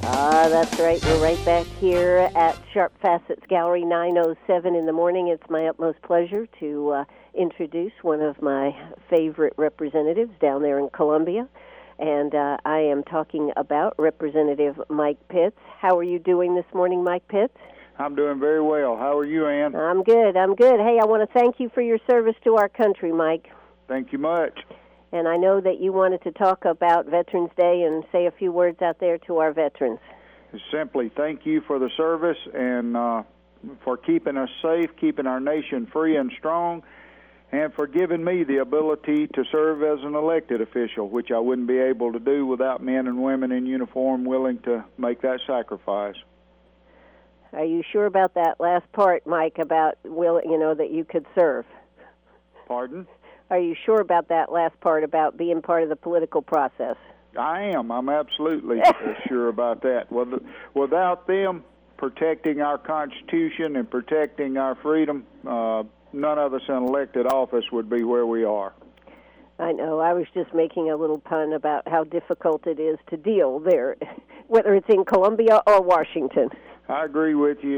That's right. We're right back here at Sharp Facets Gallery 907 in the morning. It's my utmost pleasure to introduce one of my favorite representatives down there in Columbia. And I am talking about Representative Mike Pitts. How are you doing this morning, Mike Pitts? I'm doing very well. How are you, Ann? I'm good. Hey, I want to thank you for your service to our country, Mike. Thank you much. And I know that you wanted to talk about Veterans Day and say a few words out there to our veterans. Simply thank you for the service and for keeping us safe, keeping our nation free and strong, and for giving me the ability to serve as an elected official, which I wouldn't be able to do without men and women in uniform willing to make that sacrifice. Are you sure about that last part, Mike, about that you could serve? Pardon? Are you sure about that last part about being part of the political process? I am. I'm absolutely sure about that. Without them protecting our Constitution and protecting our freedom, none of us in elected office would be where we are. I know. I was just making a little pun about how difficult it is to deal there, whether it's in Columbia or Washington. I agree with you.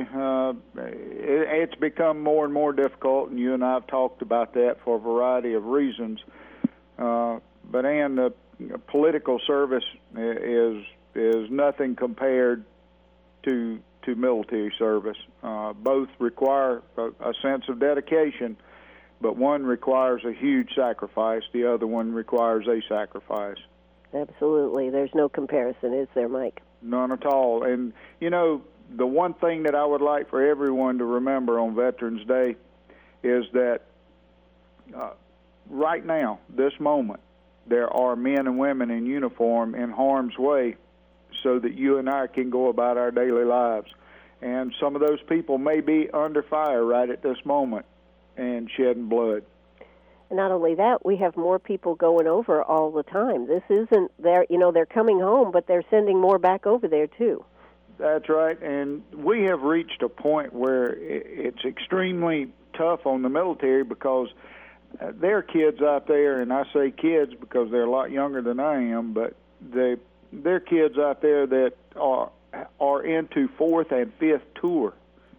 It's become more and more difficult, and you and I have talked about that for a variety of reasons. But Ann, the political service is nothing compared to military service. Both require a sense of dedication, but one requires a huge sacrifice. The other one requires a sacrifice. Absolutely. There's no comparison, is there, Mike? None at all. And, the one thing that I would like for everyone to remember on Veterans Day is that right now, this moment, there are men and women in uniform in harm's way so that you and I can go about our daily lives. And some of those people may be under fire right at this moment and shedding blood. And not only that, we have more people going over all the time. This isn't they're coming home, but they're sending more back over there too. That's right, and we have reached a point where it's extremely tough on the military because there are kids out there, and I say kids because they're a lot younger than I am, but there are kids out there that are into fourth and fifth tour,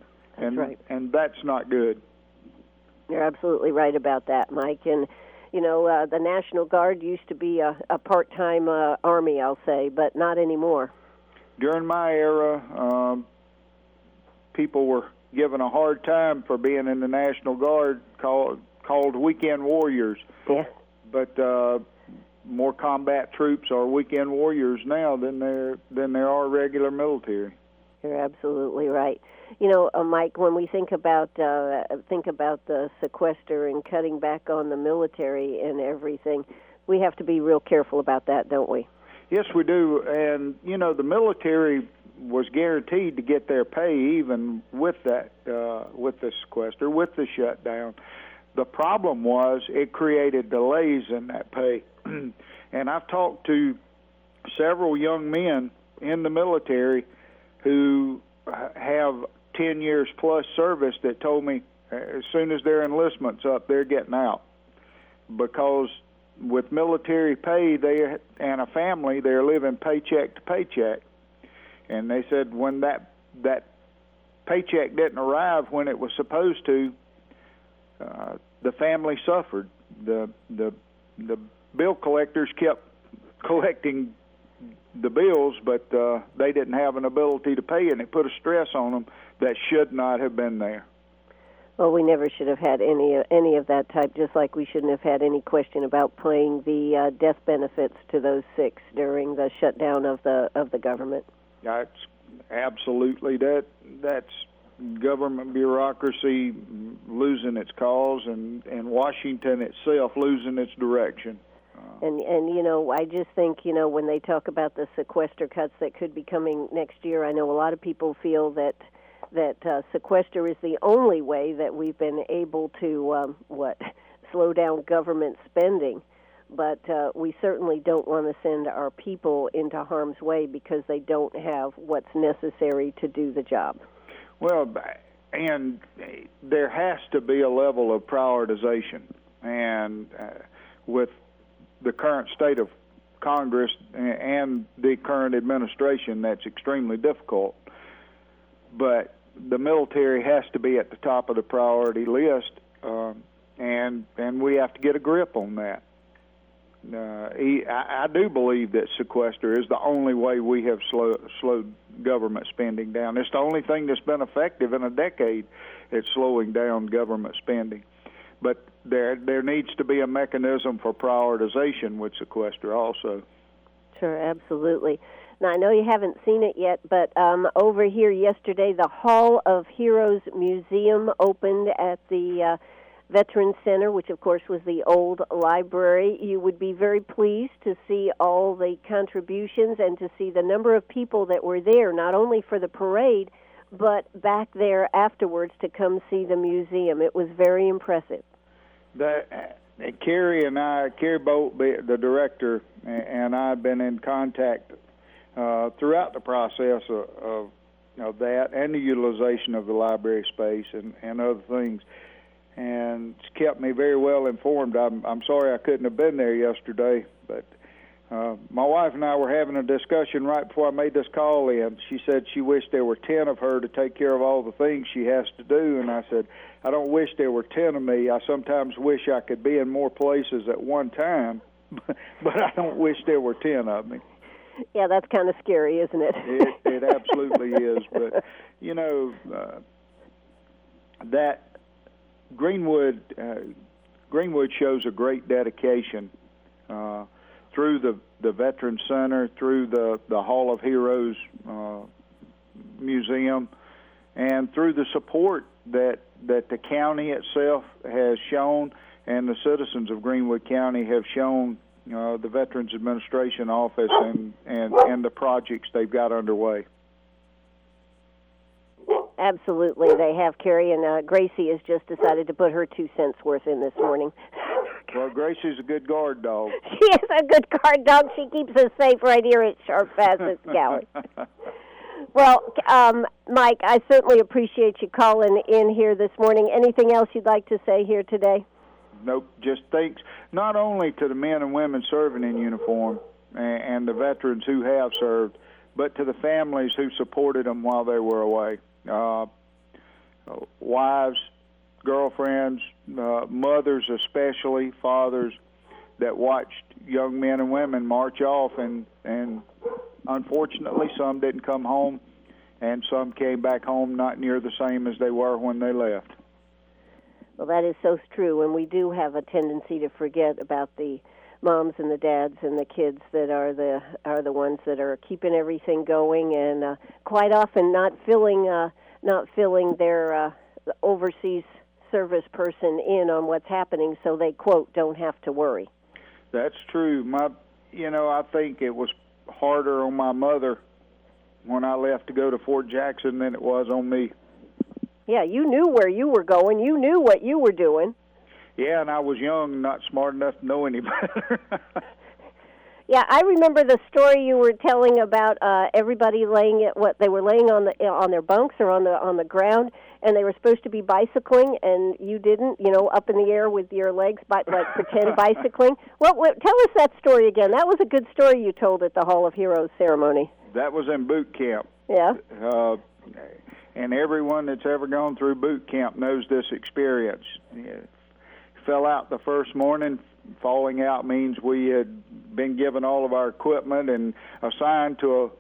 and that's not good. You're absolutely right about that, Mike. And the National Guard used to be a part-time Army, I'll say, but not anymore. During my era, people were given a hard time for being in the National Guard, called weekend warriors. Yeah. But more combat troops are weekend warriors now than there are regular military. You're absolutely right. Mike, when we think about the sequester and cutting back on the military and everything, we have to be real careful about that, don't we? Yes, we do. And, the military was guaranteed to get their pay even with that, with the sequester, with the shutdown. The problem was it created delays in that pay. And I've talked to several young men in the military who have 10 years plus service that told me as soon as their enlistment's up, they're getting out. Because with military pay and a family, they're living paycheck to paycheck. And they said when that paycheck didn't arrive when it was supposed to, the family suffered. The bill collectors kept collecting the bills, but they didn't have an ability to pay, and it put a stress on them that should not have been there. Well, we never should have had any of that type, just like we shouldn't have had any question about paying the death benefits to those sick during the shutdown of the government. That's absolutely that's government bureaucracy losing its cause and Washington itself losing its direction. And I just think, when they talk about the sequester cuts that could be coming next year, I know a lot of people feel that sequester is the only way that we've been able to slow down government spending. But we certainly don't want to send our people into harm's way because they don't have what's necessary to do the job. Well, and there has to be a level of prioritization. And with the current state of Congress and the current administration that's extremely difficult. But the military has to be at the top of the priority list, and we have to get a grip on that. I do believe that sequester is the only way we have slowed government spending down. It's the only thing that's been effective in a decade at slowing down government spending. But there needs to be a mechanism for prioritization with sequester also. Sure, absolutely. Now, I know you haven't seen it yet, but over here yesterday, the Hall of Heroes Museum opened at the Veterans Center, which, of course, was the old library. You would be very pleased to see all the contributions and to see the number of people that were there, not only for the parade, but back there afterwards to come see the museum. It was very impressive. Carrie Bolt, the director, and I have been in contact throughout the process of that and the utilization of the library space and other things. And it's kept me very well informed. I'm sorry I couldn't have been there yesterday, but my wife and I were having a discussion right before I made this call in. She said she wished there were 10 of her to take care of all the things she has to do, and I said, I don't wish there were 10 of me. I sometimes wish I could be in more places at one time, but I don't wish there were 10 of me. Yeah, that's kind of scary, isn't it? It absolutely is. But, that Greenwood shows a great dedication through the Veterans Center, through the Hall of Heroes Museum, and through the support that the county itself has shown and the citizens of Greenwood County have shown the Veterans Administration Office and the projects they've got underway. Absolutely, they have, Carrie, and Gracie has just decided to put her 2 cents worth in this morning. Well, Gracie's a good guard dog. She is a good guard dog. She keeps us safe right here at Sharp Facets Gallery. Well, Mike, I certainly appreciate you calling in here this morning. Anything else you'd like to say here today? Nope, just thanks not only to the men and women serving in uniform and the veterans who have served, but to the families who supported them while they were away. Wives, girlfriends, mothers especially, fathers that watched young men and women march off, and unfortunately some didn't come home, and some came back home not near the same as they were when they left. Well, that is so true, and we do have a tendency to forget about the moms and the dads and the kids that are the ones that are keeping everything going, and quite often not filling their overseas service person in on what's happening, so they, quote, don't have to worry. That's true. I think it was harder on my mother when I left to go to Fort Jackson than it was on me. Yeah, you knew where you were going. You knew what you were doing. Yeah, and I was young and not smart enough to know any better. Yeah, I remember the story you were telling about everybody laying they were laying on their bunks or on the ground, and they were supposed to be bicycling, and you didn't, up in the air with your legs, like pretend bicycling. Well, tell us that story again. That was a good story you told at the Hall of Heroes ceremony. That was in boot camp. Yeah. And everyone that's ever gone through boot camp knows this experience. Fell out the first morning. Falling out means we had been given all of our equipment and assigned to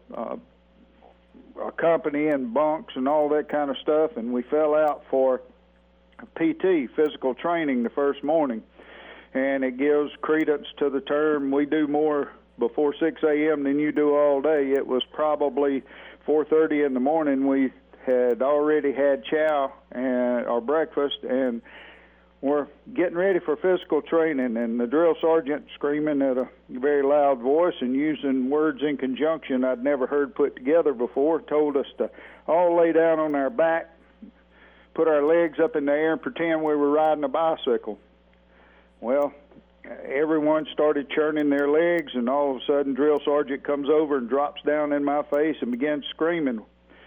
a company and bunks and all that kind of stuff, and we fell out for PT, physical training, the first morning. And it gives credence to the term, we do more before 6 a.m. than you do all day. It was probably 4:30 in the morning. We had already had chow or breakfast, and we're getting ready for physical training, and the drill sergeant screaming at a very loud voice and using words in conjunction I'd never heard put together before, told us to all lay down on our back, put our legs up in the air, and pretend we were riding a bicycle. Well, everyone started churning their legs, and all of a sudden drill sergeant comes over and drops down in my face and begins screaming,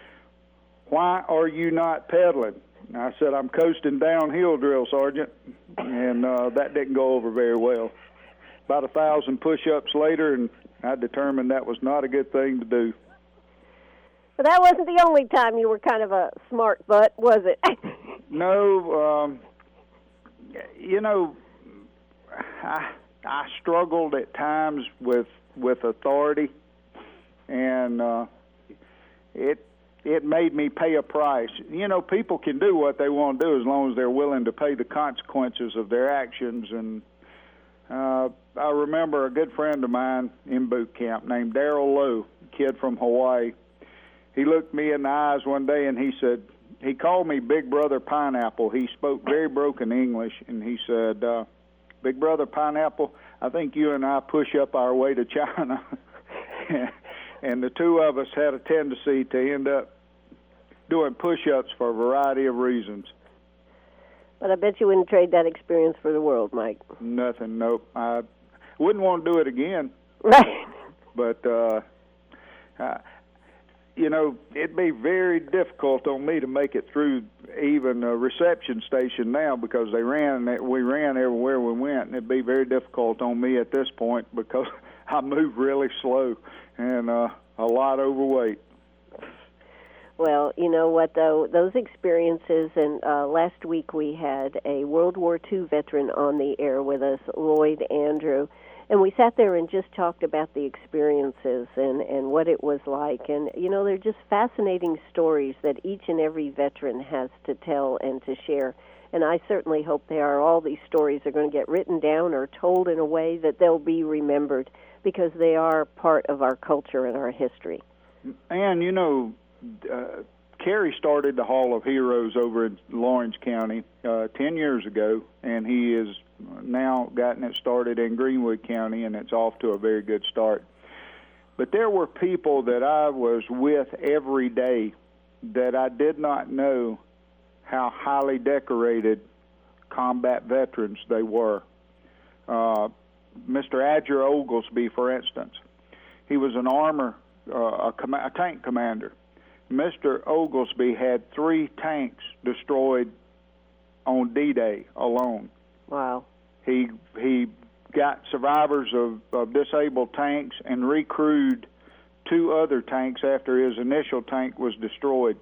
"Why are you not pedaling?" I said, "I'm coasting downhill, drill sergeant," and that didn't go over very well. About 1,000 push-ups later, and I determined that was not a good thing to do. But that wasn't the only time you were kind of a smart butt, was it? No, I struggled at times with authority, and it made me pay a price. People can do what they want to do as long as they're willing to pay the consequences of their actions. And I remember a good friend of mine in boot camp named Darrell Lowe, a kid from Hawaii. He looked me in the eyes one day and he said, he called me Big Brother Pineapple. He spoke very broken English, and he said, Big Brother Pineapple, I think you and I push up our way to China. And the two of us had a tendency to end up doing push-ups for a variety of reasons. But I bet you wouldn't trade that experience for the world, Mike. Nothing, nope. I wouldn't want to do it again. Right. But, it'd be very difficult on me to make it through even a reception station now, because we ran everywhere we went, and it'd be very difficult on me at this point because I move really slow and a lot overweight. Well, you know what, though? Those experiences, and last week we had a World War II veteran on the air with us, Lloyd Andrew, and we sat there and just talked about the experiences and what it was like. And, they're just fascinating stories that each and every veteran has to tell and to share. And I certainly hope all these stories are going to get written down or told in a way that they'll be remembered, because they are part of our culture and our history. And, Kerry started the Hall of Heroes over in Lawrence County 10 years ago, and he has now gotten it started in Greenwood County, and it's off to a very good start. But there were people that I was with every day that I did not know how highly decorated combat veterans they were. Mr. Adger Oglesby, for instance, he was an a tank commander. Mr. Oglesby had 3 tanks destroyed on D-Day alone. Wow. He got survivors of disabled tanks and recrewed 2 other tanks after his initial tank was destroyed,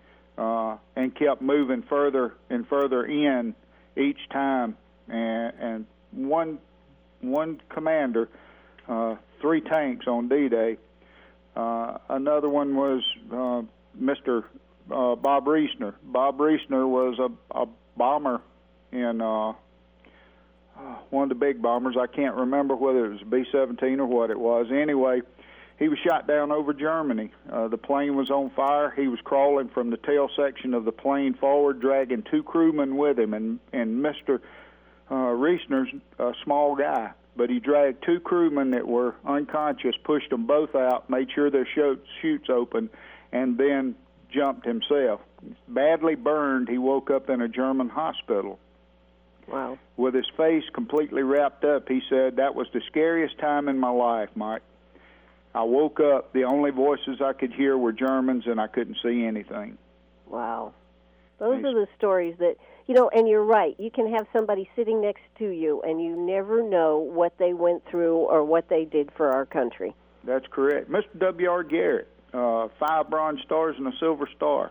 and kept moving further and further in each time. And one commander, 3 tanks on D-Day. Another one was Mr. Bob Reesner. Bob Reesner was a bomber in one of the big bombers. I can't remember whether it was a B-17 or what it was. Anyway, he was shot down over Germany. The plane was on fire. He was crawling from the tail section of the plane forward, dragging 2 crewmen with him. And Mr. Reesner's a small guy, but he dragged 2 crewmen that were unconscious, pushed them both out, made sure their chutes open, and then jumped himself. Badly burned, he woke up in a German hospital. Wow. With his face completely wrapped up. He said, "That was the scariest time in my life, Mike. I woke up, the only voices I could hear were Germans, and I couldn't see anything." Wow. Those are the stories that, and you're right. You can have somebody sitting next to you, and you never know what they went through or what they did for our country. That's correct. Mr. W.R. Garrett, 5 Bronze Stars and a Silver Star.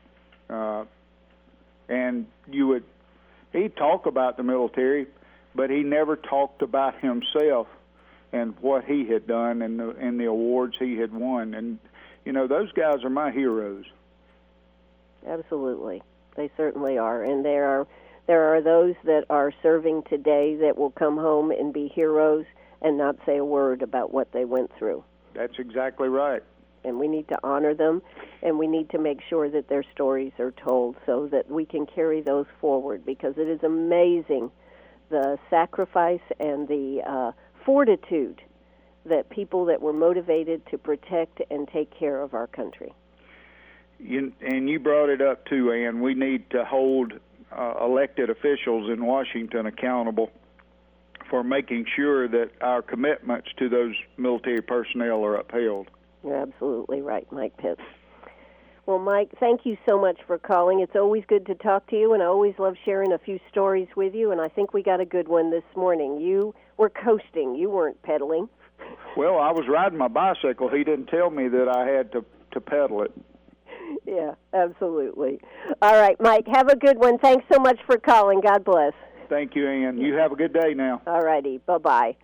And he'd talk about the military, but he never talked about himself and what he had done and the awards he had won. And, those guys are my heroes. Absolutely. They certainly are. And there are those that are serving today that will come home and be heroes and not say a word about what they went through. That's exactly right. And we need to honor them, and we need to make sure that their stories are told so that we can carry those forward, because it is amazing the sacrifice and the fortitude that people that were motivated to protect and take care of our country. And you brought it up too, Ann. We need to hold elected officials in Washington accountable for making sure that our commitments to those military personnel are upheld. You're absolutely right, Mike Pitts. Well, Mike, thank you so much for calling. It's always good to talk to you, and I always love sharing a few stories with you, and I think we got a good one this morning. You were coasting. You weren't pedaling. Well, I was riding my bicycle. He didn't tell me that I had to pedal it. Yeah, absolutely. All right, Mike, have a good one. Thanks so much for calling. God bless. Thank you, Ann. You have a good day now. All righty. Bye-bye.